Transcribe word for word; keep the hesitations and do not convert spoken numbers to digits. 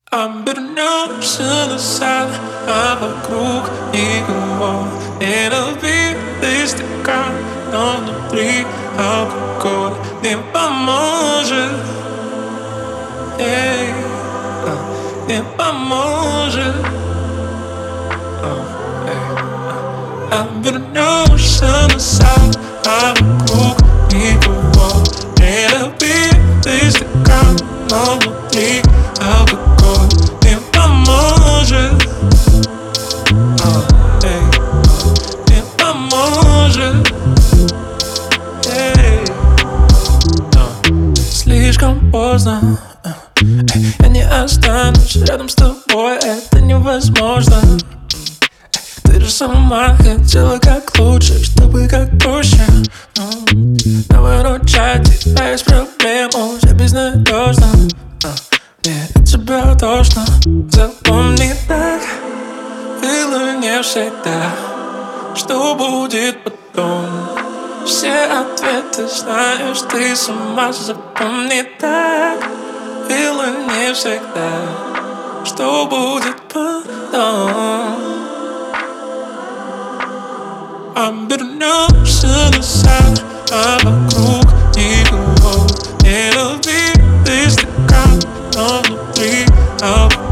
Обернешься назад, а вокруг никого. Не разбитый стакан, но внутри алкоголь не поможет. Эй, а, не поможет. А, эй, а. Обернешься назад, а вокруг никого. Не разбитый стакан, но внутри алкоголь не поможет. А, эй, а, не поможет. Эй, а. Слишком поздно. Эй, я не останусь рядом с тобой, это невозможно. Ты же сама хотела как лучше, чтобы как проще. Но выручать тебя из проблем уже безнадежно. Мне от тебя тошно. Запомни, так было не всегда. Что будет потом? Все ответы знаешь ты сама. Запомни, так было не всегда. Что будет потом? Обернешься назад, а вокруг никого. Не разбитый стакан, но внутри алкоголь